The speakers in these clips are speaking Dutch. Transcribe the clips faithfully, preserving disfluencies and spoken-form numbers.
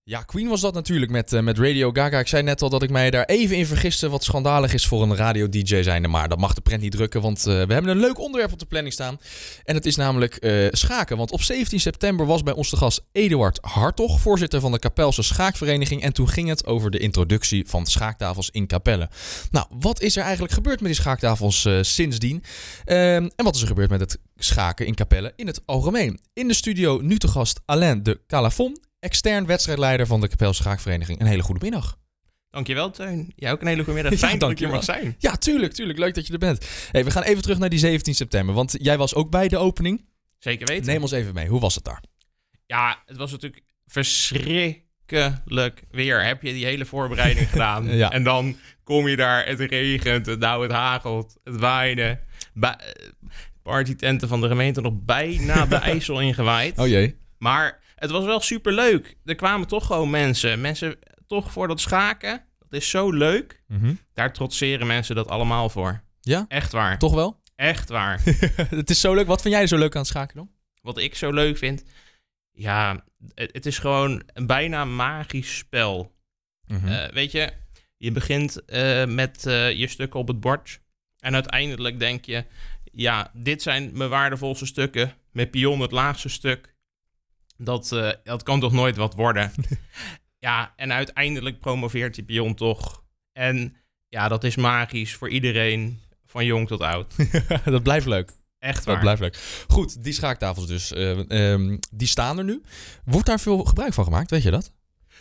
Ja, Queen was dat natuurlijk met, uh, met Radio Gaga. Ik zei net al dat ik mij daar even in vergiste, wat schandalig is voor een radio-dj zijnde. Maar dat mag de prent niet drukken, want uh, we hebben een leuk onderwerp op de planning staan. En het is namelijk uh, schaken. Want op zeventien september was bij ons de gast Eduard Hartog, voorzitter van de Kapelse Schaakvereniging. En toen ging het over de introductie van schaaktafels in Capelle. Nou, wat is er eigenlijk gebeurd met die schaaktafels uh, sindsdien? Uh, en wat is er gebeurd met het schaken in Capelle in het algemeen? In de studio nu te gast Alain de Calafon, extern wedstrijdleider van de Kapelse Schaakvereniging. Een hele goede middag. Dankjewel, Teun. Jij ook een hele goede middag. Fijn ja, dat ik hier mag zijn. Ja, tuurlijk, tuurlijk. Leuk dat je er bent. Hey, we gaan even terug naar die zeventien september, want jij was ook bij de opening. Zeker weten. Neem ons even mee. Hoe was het daar? Ja, het was natuurlijk verschrikkelijk weer. Heb je die hele voorbereiding gedaan. Ja. En dan kom je daar, het regent, het, nou, het hagelt, het waaide. Ba- partytenten van de gemeente nog bijna de IJssel ingewaaid. Oh jee. Maar het was wel superleuk. Er kwamen toch gewoon mensen. Mensen toch voor dat schaken. Dat is zo leuk. Mm-hmm. Daar trotseren mensen dat allemaal voor. Ja? Echt waar. Toch wel? Echt waar. Het is zo leuk. Wat vind jij zo leuk aan het schaken dan? Wat ik zo leuk vind? Ja, het, het is gewoon een bijna magisch spel. Mm-hmm. Uh, weet je, je begint uh, met uh, je stukken op het bord. En uiteindelijk denk je, ja, dit zijn mijn waardevolste stukken. Met pion het laagste stuk. Dat, uh, dat kan toch nooit wat worden. Ja, en uiteindelijk promoveert die pion toch. En ja, dat is magisch voor iedereen, van jong tot oud. Dat blijft leuk. Echt waar. Dat blijft leuk. Goed, die schaaktafels dus, uh, um, die staan er nu. Wordt daar veel gebruik van gemaakt, weet je dat?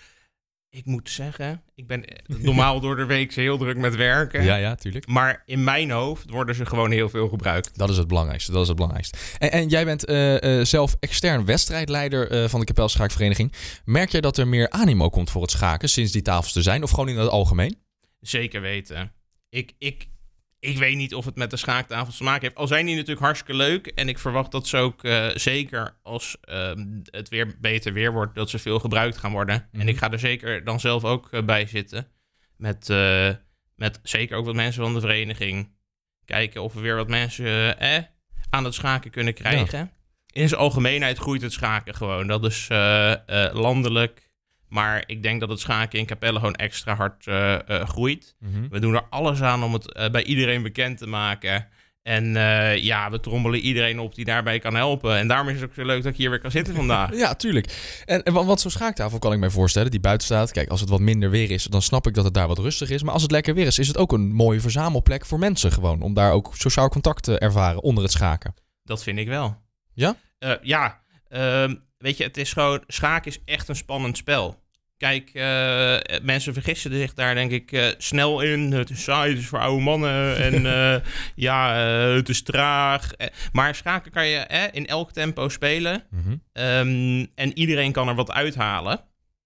Ik moet zeggen, ik ben normaal door de week heel druk met werken. Ja, ja, tuurlijk. Maar in mijn hoofd worden ze gewoon heel veel gebruikt. Dat is het belangrijkste, dat is het belangrijkste. En, en jij bent uh, uh, zelf extern wedstrijdleider uh, van de Kapelse Schaakvereniging. Merk jij dat er meer animo komt voor het schaken sinds die tafels er zijn? Of gewoon in het algemeen? Zeker weten. Ik, ik, ik weet niet of het met de schaaktafels te maken heeft. Al zijn die natuurlijk hartstikke leuk. En ik verwacht dat ze ook uh, zeker als uh, het weer beter weer wordt, dat ze veel gebruikt gaan worden. Mm-hmm. En ik ga er zeker dan zelf ook uh, bij zitten. Met, uh, met zeker ook wat mensen van de vereniging. Kijken of we weer wat mensen uh, eh, aan het schaken kunnen krijgen. Ja. In zijn algemeenheid groeit het schaken gewoon. Dat is uh, uh, landelijk. Maar ik denk dat het schaken in Capelle gewoon extra hard uh, uh, groeit. Mm-hmm. We doen er alles aan om het uh, bij iedereen bekend te maken. En uh, ja, we trommelen iedereen op die daarbij kan helpen. En daarom is het ook zo leuk dat ik hier weer kan zitten vandaag. Ja, tuurlijk. En, en wat zo'n schaaktafel kan ik mij voorstellen, die buiten staat. Kijk, als het wat minder weer is, dan snap ik dat het daar wat rustig is. Maar als het lekker weer is, is het ook een mooie verzamelplek voor mensen gewoon. Om daar ook sociaal contact te ervaren onder het schaken. Dat vind ik wel. Ja? Uh, ja. Uh, weet je, het is gewoon, schaken is echt een spannend spel. Kijk, uh, mensen vergissen zich daar denk ik uh, snel in. Het is saai, het is voor oude mannen en uh, ja, uh, het is traag. Maar schaken kan je eh, in elk tempo spelen. Mm-hmm. Um, en iedereen kan er wat uithalen.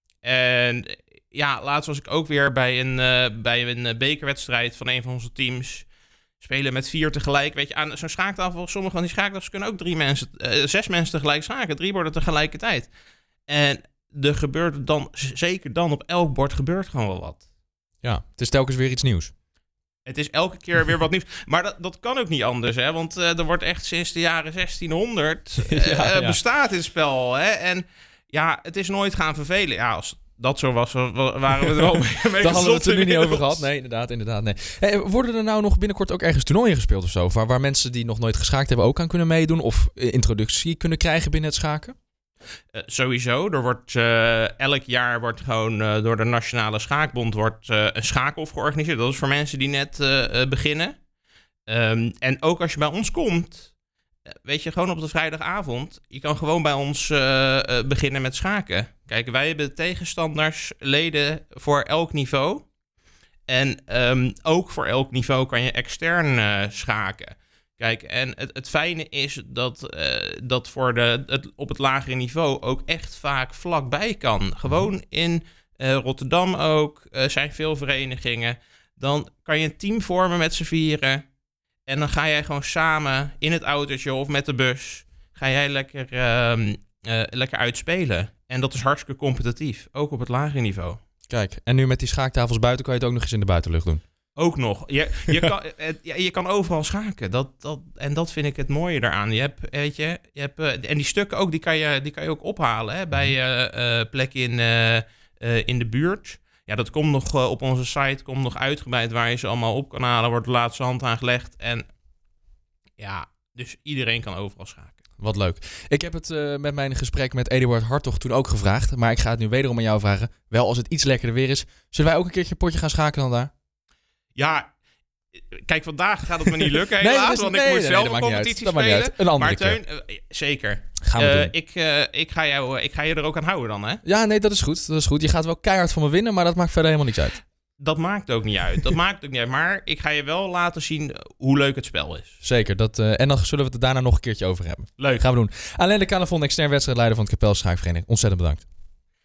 En ja, laatst was ik ook weer bij een, uh, bij een bekerwedstrijd van een van onze teams. Spelen met vier tegelijk. Weet je, aan zo'n schaaktafel, sommige van die schaaktafels kunnen ook drie mensen, uh, zes mensen tegelijk schaken. Drie borden tegelijkertijd. En er gebeurt dan, zeker dan op elk bord gebeurt gewoon wel wat. Ja, het is telkens weer iets nieuws. Het is elke keer weer wat nieuws. Maar dat, dat kan ook niet anders, hè. Want uh, er wordt echt sinds de jaren zestienhonderd uh, ja, ja. bestaat dit spel, hè. En ja, het is nooit gaan vervelen. Ja, als dat zo was, waren we er wel mee, mee Daar hadden we het er nu niet over gehad. Nee, inderdaad, inderdaad. Nee. Hey, worden er nou nog binnenkort ook ergens toernooien gespeeld of zo? Waar, waar mensen die nog nooit geschaakt hebben ook aan kunnen meedoen? Of introductie kunnen krijgen binnen het schaken? Uh, sowieso. Er wordt uh, elk jaar wordt gewoon uh, door de Nationale Schaakbond wordt, uh, een schaakhof georganiseerd. Dat is voor mensen die net uh, uh, beginnen. Um, en ook als je bij ons komt, uh, weet je, gewoon op de vrijdagavond, je kan gewoon bij ons uh, uh, beginnen met schaken. Kijk, wij hebben tegenstanders, leden voor elk niveau. En um, ook voor elk niveau kan je extern uh, schaken. Kijk, en het, het fijne is dat, uh, dat voor de, het, op het lagere niveau ook echt vaak vlakbij kan. Gewoon in uh, Rotterdam ook, uh, zijn veel verenigingen. Dan kan je een team vormen met z'n vieren. En dan ga jij gewoon samen in het autootje of met de bus, ga jij lekker, uh, uh, lekker uitspelen. En dat is hartstikke competitief, ook op het lagere niveau. Kijk, en nu met die schaaktafels buiten kan je het ook nog eens in de buitenlucht doen. Ook nog. Je, je, kan, je kan overal schaken. Dat, dat, en dat vind ik het mooie daaraan. Je hebt, weet je, je hebt, en die stukken ook, die kan je, die kan je ook ophalen. Hè, bij uh, uh, plekken in, uh, uh, in de buurt. Ja, dat komt nog uh, op onze site, komt nog uitgebreid waar je ze allemaal op kan halen. Wordt de laatste hand aangelegd. En ja, dus iedereen kan overal schaken. Wat leuk. Ik heb het uh, met mijn gesprek met Eduard Hartog toen ook gevraagd. Maar ik ga het nu wederom aan jou vragen. Wel als het iets lekkerder weer is. Zullen wij ook een keertje een potje gaan schakelen dan daar? Ja, kijk, vandaag gaat het me niet lukken helaas. nee, dus, want nee, ik moet nee, zelf nee, een competitie dat spelen. Maakt niet uit. Een andere maar Teun, keer. Uh, zeker. Gaan we uh, doen. Ik, uh, ik, ga jou, ik ga je er ook aan houden dan, hè? Ja, nee, dat is goed. Dat is goed. Je gaat wel keihard van me winnen, maar dat maakt verder helemaal niks uit. Dat maakt ook niet uit. Dat maakt ook niet uit. Maar ik ga je wel laten zien hoe leuk het spel is. Zeker. Dat, uh, en dan zullen we het er daarna nog een keertje over hebben. Leuk. Gaan we doen. Alain de Calafon, extern wedstrijdleider van het Kapelle Schaakvereniging. Ontzettend bedankt.